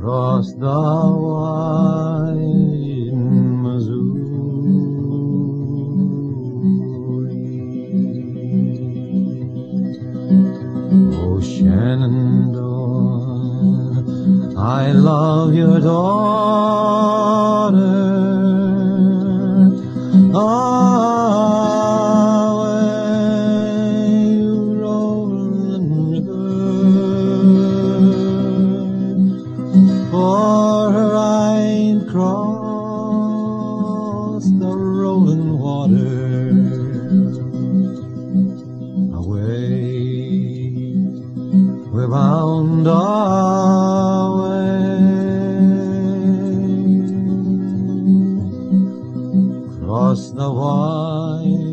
across the wide Missouri. Oh, Shenandoah, I love your daughter. Away, rolling river, for her I'd cross the rolling water. Away, we're bound away, across the wide